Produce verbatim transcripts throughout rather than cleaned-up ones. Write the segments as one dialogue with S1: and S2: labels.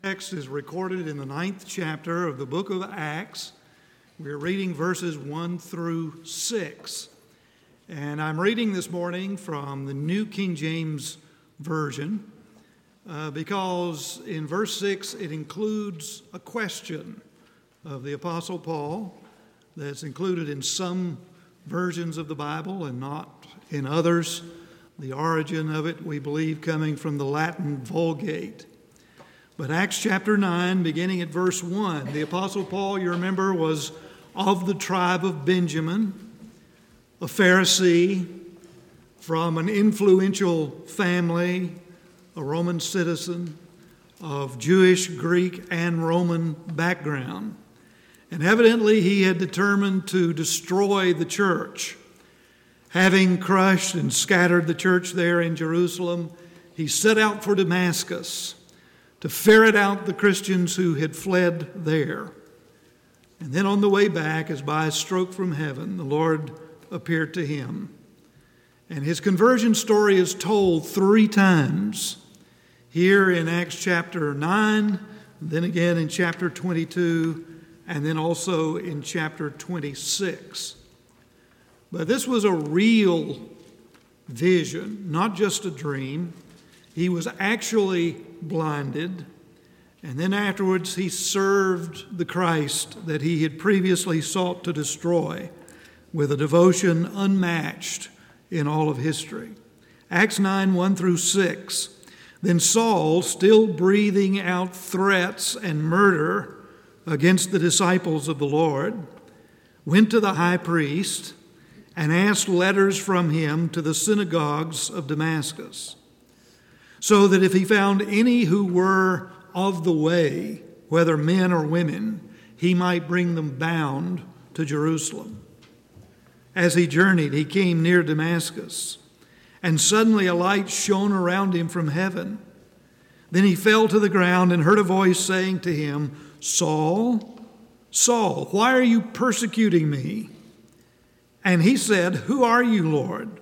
S1: Text is recorded in the ninth chapter of the book of Acts. We're reading verses one through six. And I'm reading this morning from the New King James Version uh, because in verse six it includes a question of the Apostle Paul that's included in some versions of the Bible and not in others. The origin of it, we believe, coming from the Latin Vulgate. But Acts chapter nine, beginning at verse one, the Apostle Paul, you remember, was of the tribe of Benjamin, a Pharisee from an influential family, a Roman citizen of Jewish, Greek, and Roman background. And evidently he had determined to destroy the church. Having crushed and scattered the church there in Jerusalem, he set out for Damascus to ferret out the Christians who had fled there. And then on the way back, as by a stroke from heaven, the Lord appeared to him. And his conversion story is told three times, here in Acts chapter nine, then again in chapter twenty-two, and then also in chapter twenty-six. But this was a real vision, not just a dream. He was actually blinded, and then afterwards he served the Christ that he had previously sought to destroy with a devotion unmatched in all of history. Acts nine, one through six. Then Saul, still breathing out threats and murder against the disciples of the Lord, went to the high priest and asked letters from him to the synagogues of Damascus, so that if he found any who were of the way, whether men or women, he might bring them bound to Jerusalem. As he journeyed, he came near Damascus, and suddenly a light shone around him from heaven. Then he fell to the ground and heard a voice saying to him, "Saul, Saul, why are you persecuting me?" And he said, "Who are you, Lord?"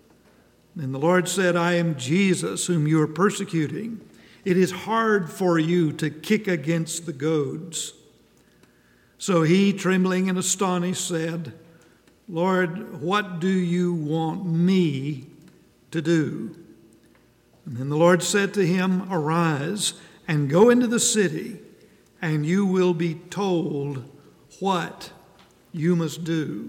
S1: And the Lord said, "I am Jesus, whom you are persecuting. It is hard for you to kick against the goads." So he, trembling and astonished, said, "Lord, what do you want me to do?" And then the Lord said to him, "Arise and go into the city, and you will be told what you must do."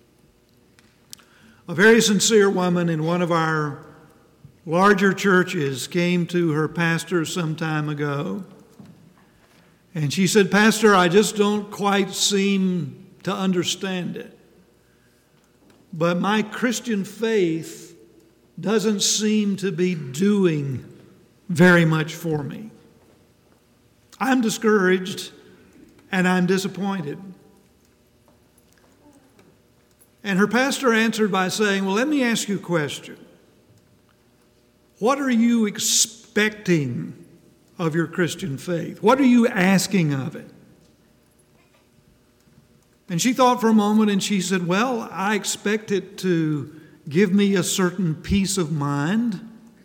S1: A very sincere woman in one of our larger churches came to her pastor some time ago. And she said, "Pastor, I just don't quite seem to understand it. But my Christian faith doesn't seem to be doing very much for me. I'm discouraged and I'm disappointed." And her pastor answered by saying, "Well, let me ask you a question. What are you expecting of your Christian faith? What are you asking of it?" And she thought for a moment and she said, "Well, I expect it to give me a certain peace of mind,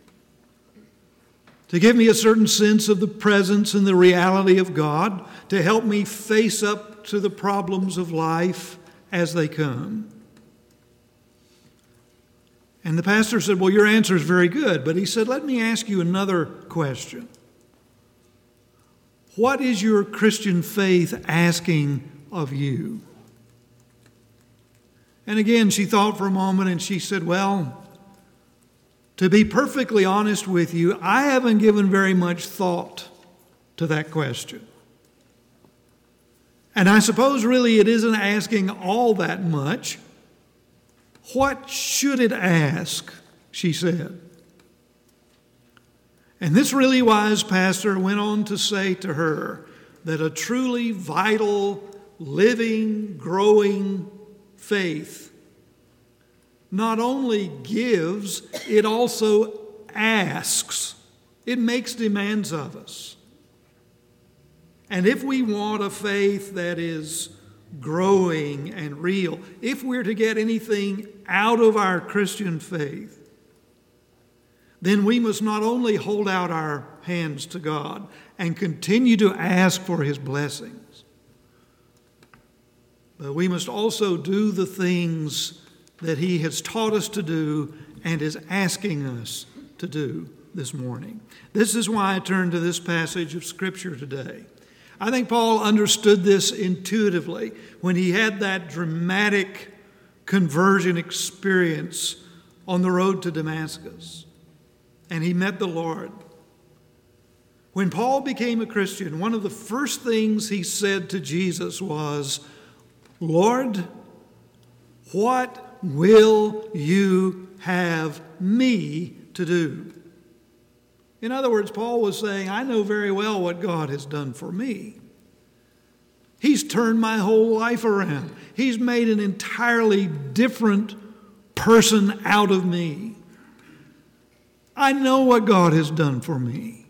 S1: to give me a certain sense of the presence and the reality of God, to help me face up to the problems of life as they come." And the pastor said, "Well, your answer is very good." But he said, "Let me ask you another question. What is your Christian faith asking of you?" And again, she thought for a moment and she said, "Well, to be perfectly honest with you, I haven't given very much thought to that question. And I suppose really it isn't asking all that much. What should it ask?" she said. And this really wise pastor went on to say to her that a truly vital, living, growing faith not only gives, it also asks. It makes demands of us. And if we want a faith that is growing and real, if we're to get anything out of our Christian faith, then we must not only hold out our hands to God and continue to ask for His blessings, but we must also do the things that He has taught us to do and is asking us to do this morning. This is why I turn to this passage of Scripture today. I think Paul understood this intuitively when he had that dramatic conversion experience on the road to Damascus, and he met the Lord. When Paul became a Christian, one of the first things he said to Jesus was, "Lord, what will you have me to do?" In other words, Paul was saying, I know very well what God has done for me. He's turned my whole life around. He's made an entirely different person out of me. I know what God has done for me.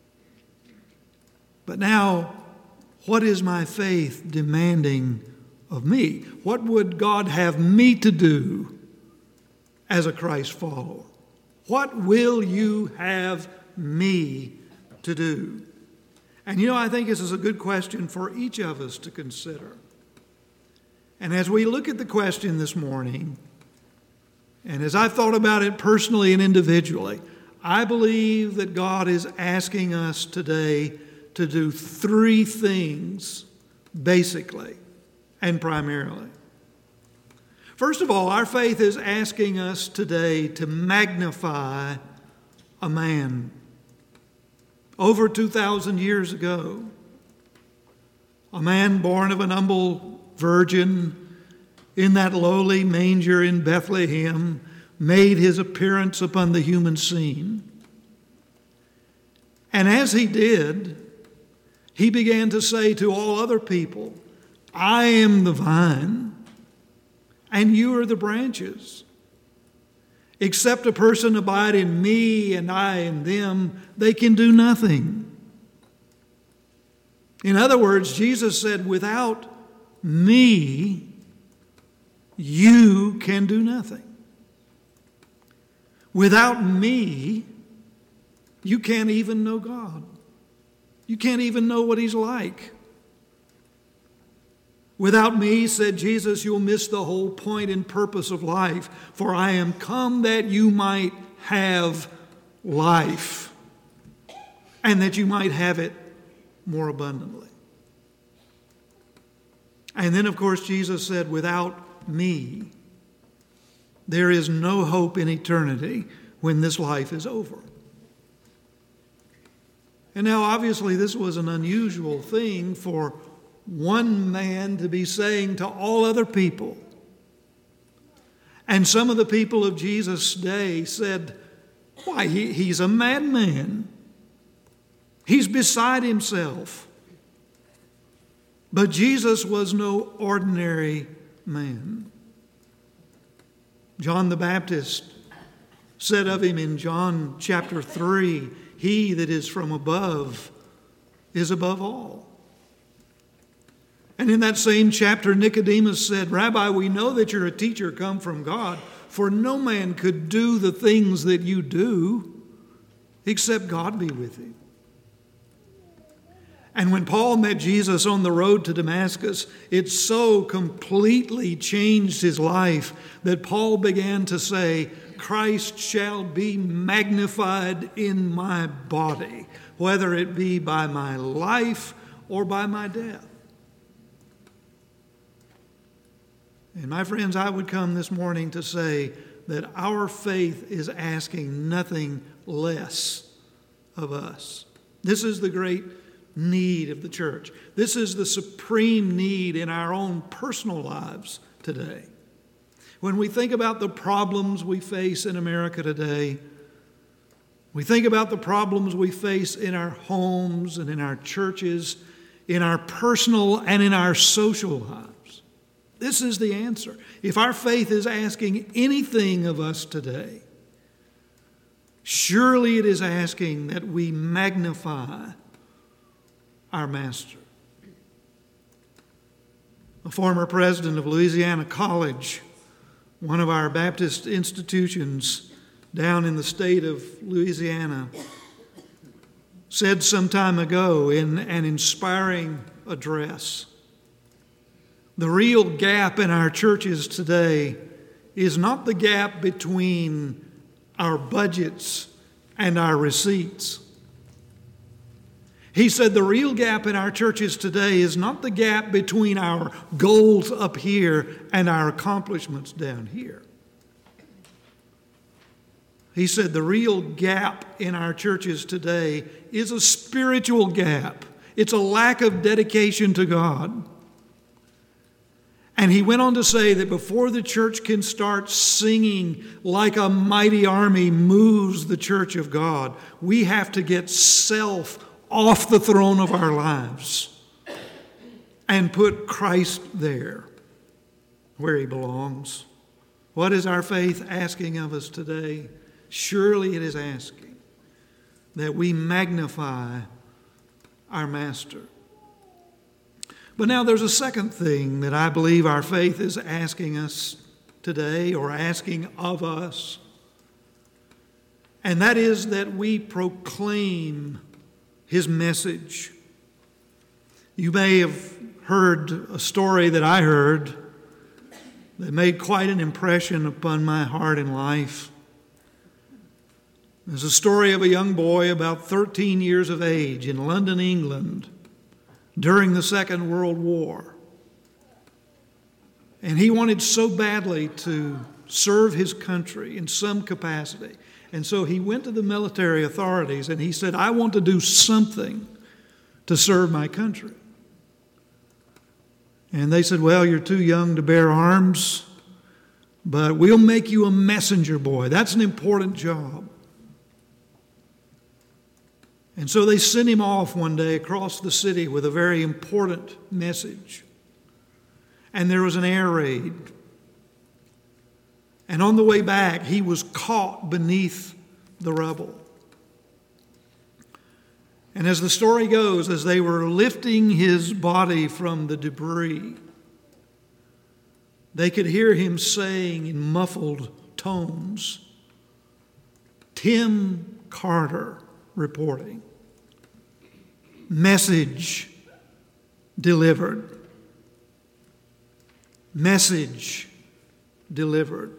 S1: But now, what is my faith demanding of me? What would God have me to do as a Christ follower? What will you have me to do? And you know, I think this is a good question for each of us to consider. And as we look at the question this morning, and as I've thought about it personally and individually, I believe that God is asking us today to do three things, basically and primarily. First of all, our faith is asking us today to magnify a man over two thousand years ago. A man born of an humble virgin in that lowly manger in Bethlehem made his appearance upon the human scene. And as he did, he began to say to all other people, I am the vine, and you are the branches. Except a person abide in me and I in them, they can do nothing. In other words, Jesus said, without me, you can do nothing. Without me, you can't even know God. You can't even know what He's like. Without me, said Jesus, you'll miss the whole point and purpose of life. For I am come that you might have life, and that you might have it more abundantly. And then, of course, Jesus said, without me, there is no hope in eternity when this life is over. And now, obviously, this was an unusual thing for one man to be saying to all other people. And some of the people of Jesus' day said, why, he, he's a madman. He's beside himself. But Jesus was no ordinary man. John the Baptist said of him in John chapter three, he that is from above is above all. And in that same chapter, Nicodemus said, Rabbi, we know that you're a teacher come from God, for no man could do the things that you do except God be with him. And when Paul met Jesus on the road to Damascus, it so completely changed his life that Paul began to say, Christ shall be magnified in my body, whether it be by my life or by my death. And my friends, I would come this morning to say that our faith is asking nothing less of us. This is the great need of the church. This is the supreme need in our own personal lives today. When we think about the problems we face in America today, we think about the problems we face in our homes and in our churches, in our personal and in our social lives. This is the answer. If our faith is asking anything of us today, surely it is asking that we magnify our Master. A former president of Louisiana College, one of our Baptist institutions, down in the state of Louisiana, said some time ago in an inspiring address, the real gap in our churches today is not the gap between our budgets and our receipts. He said the real gap in our churches today is not the gap between our goals up here and our accomplishments down here. He said the real gap in our churches today is a spiritual gap. It's a lack of dedication to God. And he went on to say that before the church can start singing like a mighty army moves the church of God, we have to get self off the throne of our lives and put Christ there where he belongs. What is our faith asking of us today? Surely it is asking that we magnify our Master. But now there's a second thing that I believe our faith is asking us today, or asking of us, and that is that we proclaim his message. You may have heard a story that I heard that made quite an impression upon my heart and life. There's a story of a young boy about thirteen years of age in London, England, during the Second World War. And he wanted so badly to serve his country in some capacity. And so he went to the military authorities and he said, I want to do something to serve my country. And they said, well, you're too young to bear arms, but we'll make you a messenger boy. That's an important job. And so they sent him off one day across the city with a very important message. And there was an air raid. And on the way back, he was caught beneath the rubble. And as the story goes, as they were lifting his body from the debris, they could hear him saying in muffled tones, Tim Carter reporting. Message delivered. Message delivered.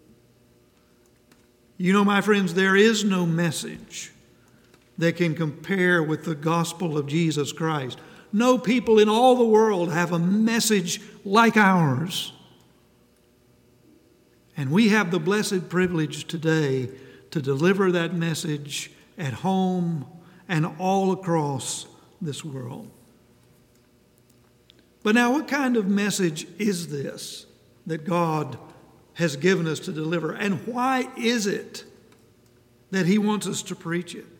S1: You know, my friends, there is no message that can compare with the gospel of Jesus Christ. No people in all the world have a message like ours. And we have the blessed privilege today to deliver that message at home and all across this world. But now, what kind of message is this that God has given us to deliver? And why is it that he wants us to preach it?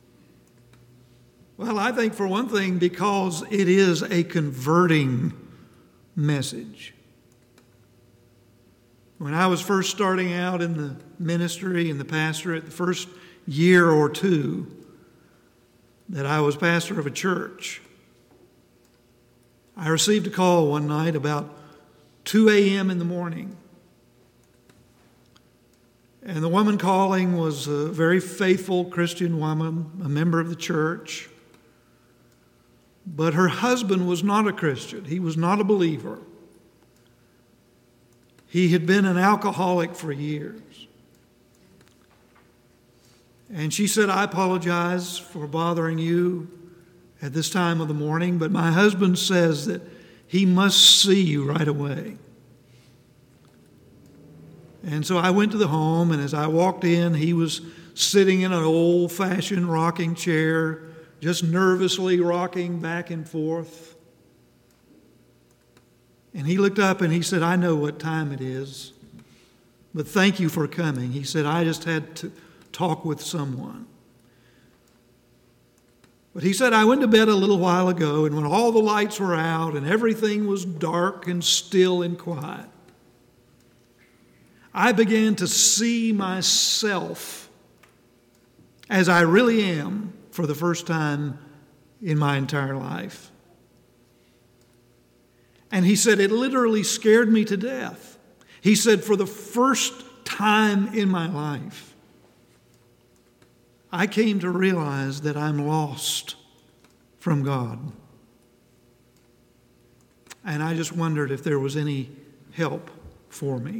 S1: Well, I think for one thing, because it is a converting message. When I was first starting out in the ministry and the pastorate, the first year or two that I was pastor of a church, I received a call one night about two a.m. in the morning. And the woman calling was a very faithful Christian woman, a member of the church. But her husband was not a Christian. He was not a believer. He had been an alcoholic for years. And she said, I apologize for bothering you at this time of the morning, but my husband says that he must see you right away. And so I went to the home, and as I walked in, he was sitting in an old-fashioned rocking chair, just nervously rocking back and forth. And he looked up and he said, I know what time it is, but thank you for coming. He said, I just had to talk with someone. But he said, I went to bed a little while ago, and when all the lights were out and everything was dark and still and quiet, I began to see myself as I really am for the first time in my entire life. And he said, it literally scared me to death. He said, for the first time in my life, I came to realize that I'm lost from God. And I just wondered if there was any help for me.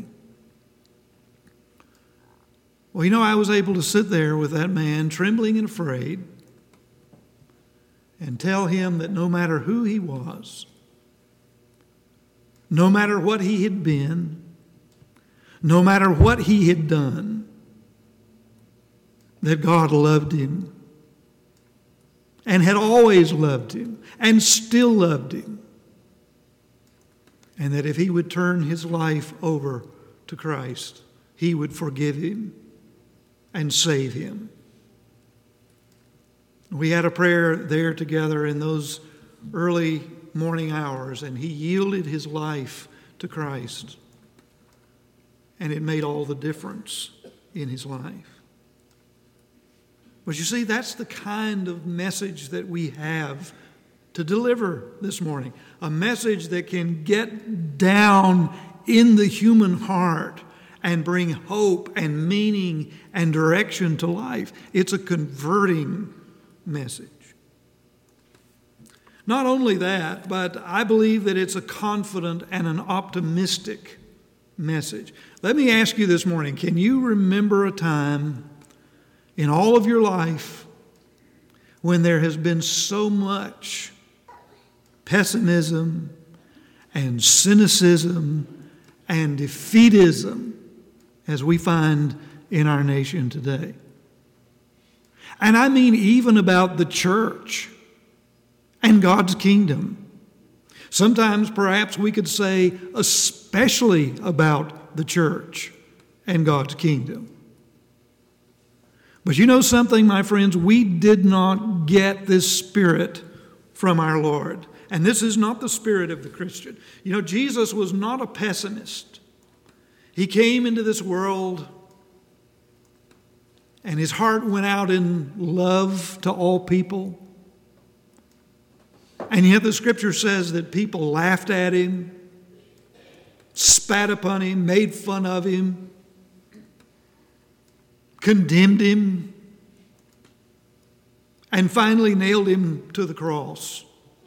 S1: Well, you know, I was able to sit there with that man, trembling and afraid, and tell him that no matter who he was, no matter what he had been, no matter what he had done, that God loved him and had always loved him and still loved him. And that if he would turn his life over to Christ, he would forgive him and save him. We had a prayer there together in those early morning hours, and he yielded his life to Christ. And it made all the difference in his life. But you see, that's the kind of message that we have to deliver this morning. A message that can get down in the human heart and bring hope and meaning and direction to life. It's a converting message. Not only that, but I believe that it's a confident and an optimistic message. Let me ask you this morning, can you remember a time in all of your life when there has been so much pessimism and cynicism and defeatism as we find in our nation today? And I mean even about the church and God's kingdom. Sometimes perhaps we could say especially about the church and God's kingdom. But you know something, my friends? We did not get this spirit from our Lord. And this is not the spirit of the Christian. You know, Jesus was not a pessimist. He came into this world and his heart went out in love to all people. And yet the scripture says that people laughed at him, spat upon him, made fun of him, condemned him, and finally nailed him to the cross.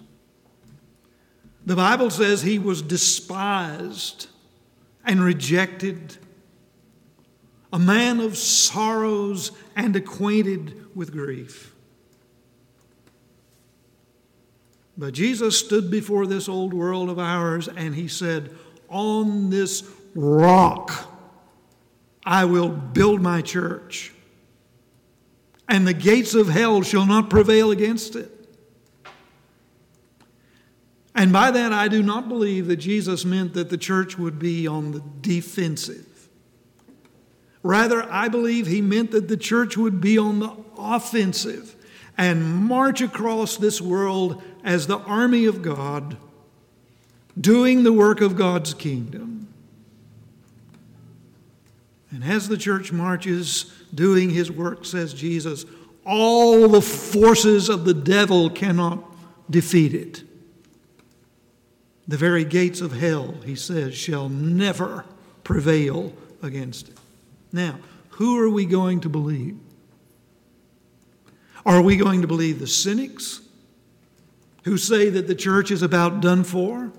S1: The Bible says he was despised and rejected, a man of sorrows and acquainted with grief. But Jesus stood before this old world of ours and he said, "On this rock I will build my church, and the gates of hell shall not prevail against it." And by that I do not believe that Jesus meant that the church would be on the defensive. Rather, I believe he meant that the church would be on the offensive and march across this world as the army of God, doing the work of God's kingdom. And as the church marches, doing his work, says Jesus, all the forces of the devil cannot defeat it. The very gates of hell, he says, shall never prevail against it. Now, who are we going to believe? Are we going to believe the cynics who say that the church is about done for?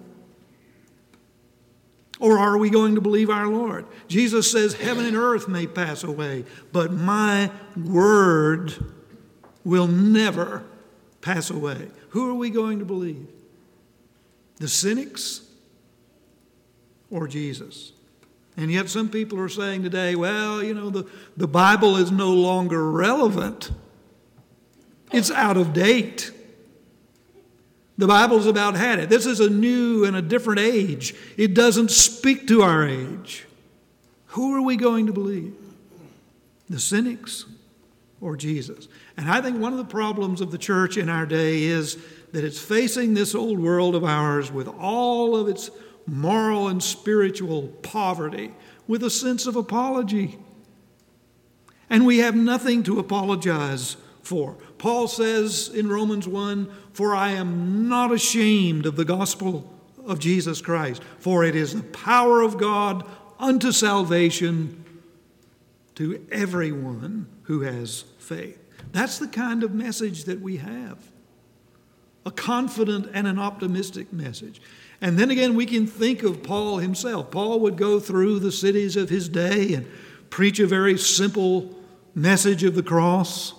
S1: Or are we going to believe our Lord? Jesus says, heaven and earth may pass away, but my word will never pass away. Who are we going to believe? The cynics or Jesus? And yet some people are saying today, well, you know, the, the Bible is no longer relevant. It's out of date. The Bible's about had it. This is a new and a different age. It doesn't speak to our age. Who are we going to believe? The cynics or Jesus? And I think one of the problems of the church in our day is that it's facing this old world of ours with all of its moral and spiritual poverty, with a sense of apology. And we have nothing to apologize for. Paul says in Romans one, "For I am not ashamed of the gospel of Jesus Christ, for it is the power of God unto salvation to everyone who has faith." That's the kind of message that we have. A confident and an optimistic message. And then again, we can think of Paul himself. Paul would go through the cities of his day and preach a very simple message of the cross.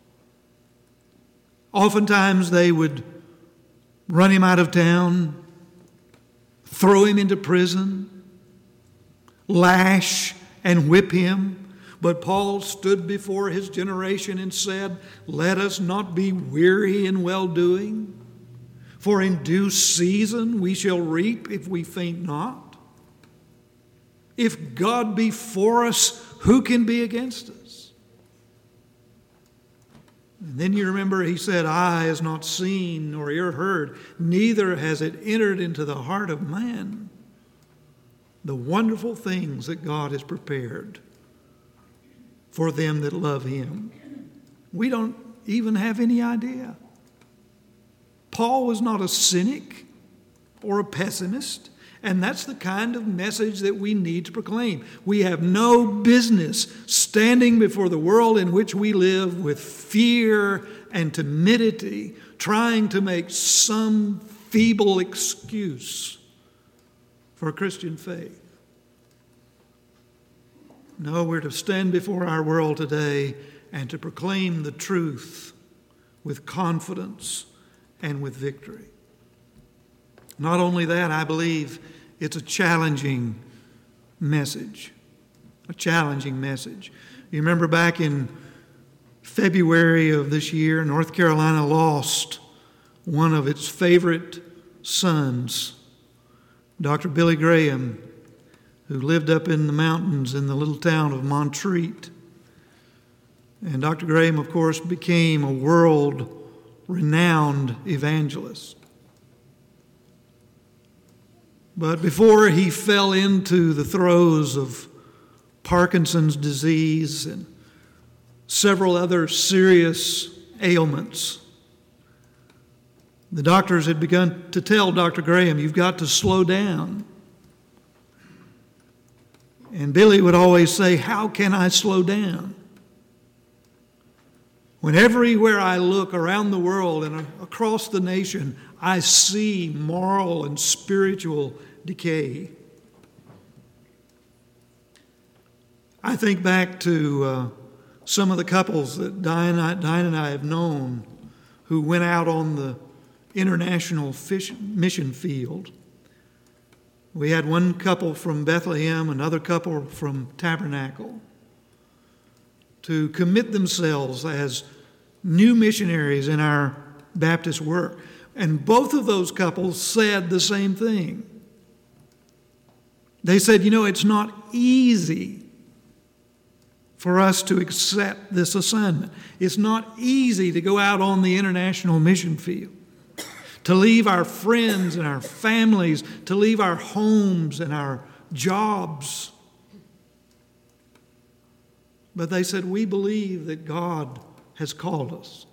S1: Oftentimes they would run him out of town, throw him into prison, lash and whip him. But Paul stood before his generation and said, "Let us not be weary in well-doing, for in due season we shall reap if we faint not. If God be for us, who can be against us?" And then you remember he said, "Eye has not seen nor ear heard, neither has it entered into the heart of man the wonderful things that God has prepared for them that love him." We don't even have any idea. Paul was not a cynic or a pessimist, and that's the kind of message that we need to proclaim. We have no business standing before the world in which we live with fear and timidity, trying to make some feeble excuse for Christian faith. No, we're to stand before our world today and to proclaim the truth with confidence and with victory. Not only that, I believe it's a challenging message. A challenging message. You remember back in February of this year, North Carolina lost one of its favorite sons, Doctor Billy Graham, who lived up in the mountains in the little town of Montreat. And Doctor Graham, of course, became a world-renowned evangelist. But before he fell into the throes of Parkinson's disease and several other serious ailments, the doctors had begun to tell Doctor Graham, "You've got to slow down." And Billy would always say, "How can I slow down? When everywhere I look around the world and across the nation, I see moral and spiritual decay." I think back to uh, some of the couples that Diane, Diane and I have known who went out on the international fish, mission field. We had one couple from Bethlehem, another couple from Tabernacle, to commit themselves as new missionaries in our Baptist work. And both of those couples said the same thing. They said, "You know, it's not easy for us to accept this assignment. It's not easy to go out on the international mission field, to leave our friends and our families, to leave our homes and our jobs." But they said, "We believe that God has called us,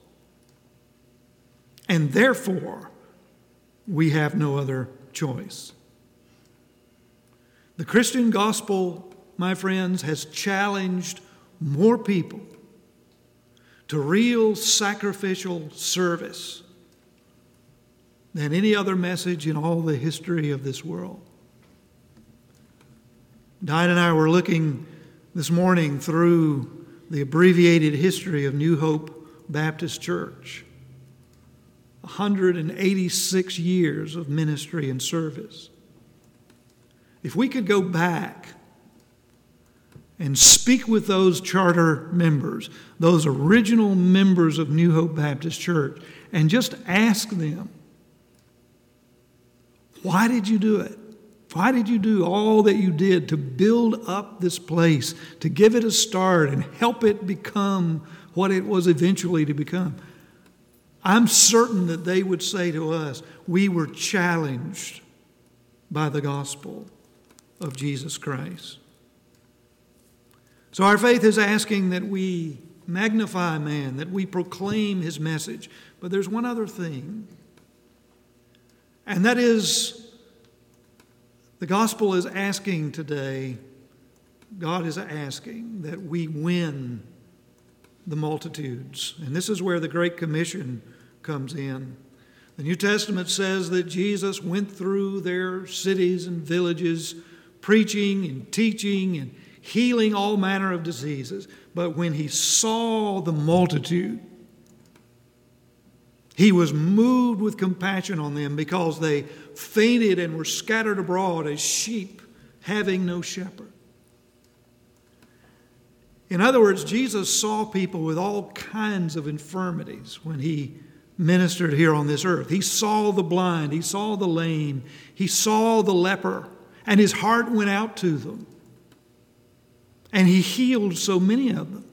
S1: and therefore we have no other choice." The Christian gospel, my friends, has challenged more people to real sacrificial service than any other message in all the history of this world. Diane and I were looking this morning through the abbreviated history of New Hope Baptist Church. one hundred eighty-six years of ministry and service. If we could go back and speak with those charter members, those original members of New Hope Baptist Church, and just ask them, why did you do it? Why did you do all that you did to build up this place, to give it a start and help it become what it was eventually to become? I'm certain that they would say to us, we were challenged by the gospel of Jesus Christ. So our faith is asking that we magnify man, that we proclaim his message. But there's one other thing, and that is the gospel is asking today, God is asking that we win the multitudes. And this is where the Great Commission comes in. The New Testament says that Jesus went through their cities and villages, preaching and teaching and healing all manner of diseases. But when he saw the multitude, he was moved with compassion on them because they fainted and were scattered abroad as sheep having no shepherd. In other words, Jesus saw people with all kinds of infirmities when he ministered here on this earth. He saw the blind, he saw the lame, he saw the leper, and his heart went out to them. And he healed so many of them.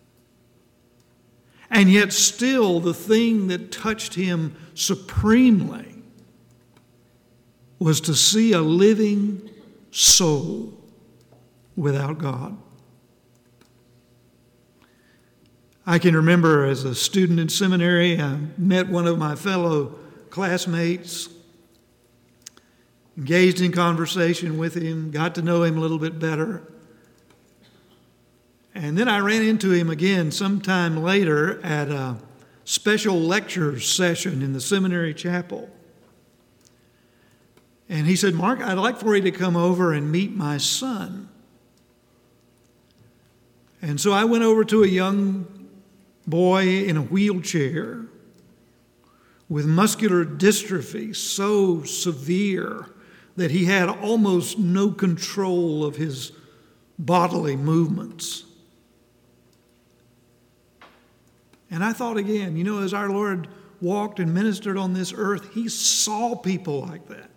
S1: And yet still the thing that touched him supremely was to see a living soul without God. I can remember as a student in seminary, I met one of my fellow classmates, engaged in conversation with him, got to know him a little bit better. And then I ran into him again sometime later at a special lecture session in the seminary chapel. And he said, "Mark, I'd like for you to come over and meet my son." And so I went over to a young boy in a wheelchair with muscular dystrophy so severe that he had almost no control of his bodily movements. And I thought again, you know, as our Lord walked and ministered on this earth, he saw people like that.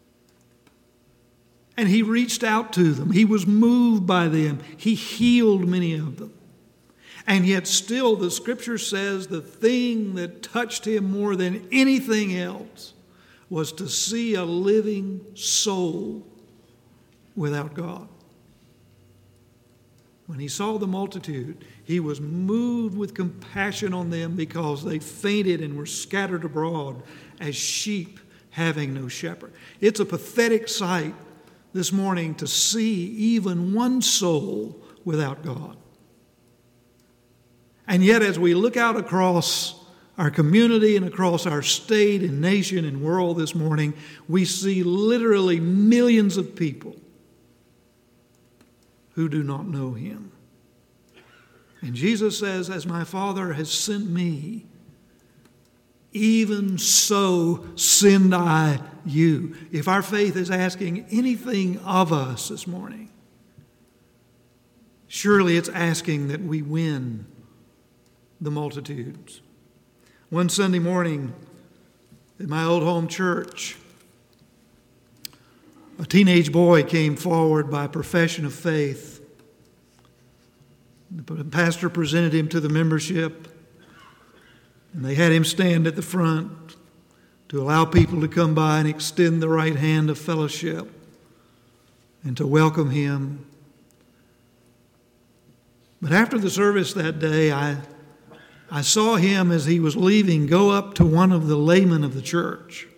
S1: And he reached out to them. He was moved by them. He healed many of them. And yet still the Scripture says the thing that touched him more than anything else was to see a living soul without God. When he saw the multitude, he was moved with compassion on them because they fainted and were scattered abroad as sheep having no shepherd. It's a pathetic sight this morning to see even one soul without God. And yet as we look out across our community and across our state and nation and world this morning, we see literally millions of people who do not know him. And Jesus says, "As my Father has sent me, even so send I you." If our faith is asking anything of us this morning, surely it's asking that we win the multitudes. One Sunday morning at my old home church, a teenage boy came forward by profession of faith. The pastor presented him to the membership, and they had him stand at the front to allow people to come by and extend the right hand of fellowship and to welcome him. But after the service that day, I I saw him as he was leaving go up to one of the laymen of the church.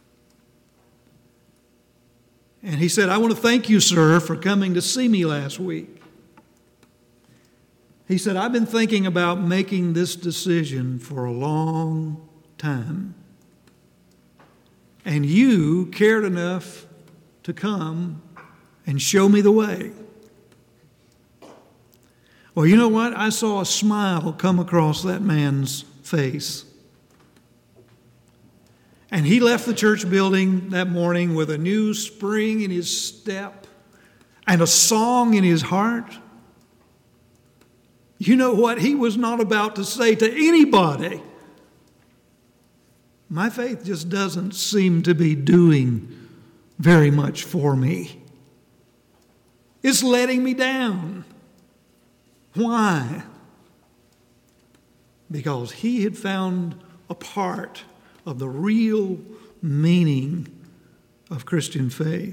S1: And he said, "I want to thank you, sir, for coming to see me last week." He said, "I've been thinking about making this decision for a long time. And you cared enough to come and show me the way." Well, you know what? I saw a smile come across that man's face. And he left the church building that morning with a new spring in his step and a song in his heart. You know what? He was not about to say to anybody, "My faith just doesn't seem to be doing very much for me. It's letting me down." Why? Because he had found a part of the real meaning of Christian faith.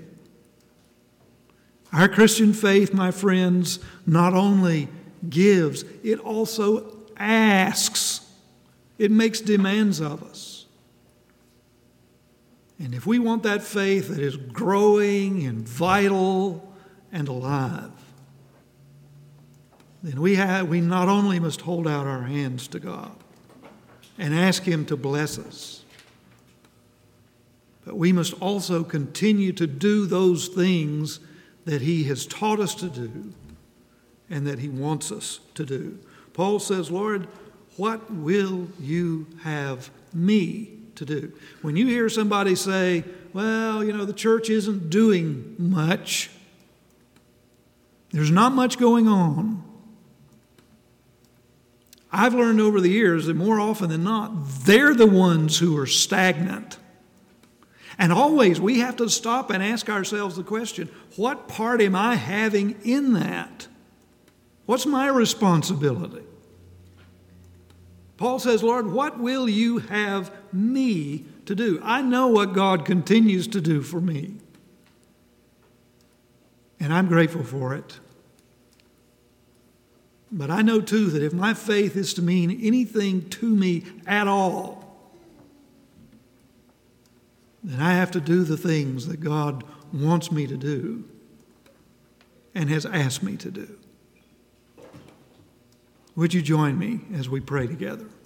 S1: Our Christian faith, my friends, not only gives, it also asks. It makes demands of us. And if we want that faith that is growing and vital and alive, then we have, we not only must hold out our hands to God and ask Him to bless us, but we must also continue to do those things that He has taught us to do and that He wants us to do. Paul says, Lord, what will you have me to do? When you hear somebody say, well, you know, the church isn't doing much, there's not much going on, I've learned over the years that more often than not, they're the ones who are stagnant. And always we have to stop and ask ourselves the question, what part am I having in that? What's my responsibility? Paul says, Lord, what will you have me to do? I know what God continues to do for me. And I'm grateful for it. But I know too that if my faith is to mean anything to me at all, then I have to do the things that God wants me to do and has asked me to do. Would you join me as we pray together?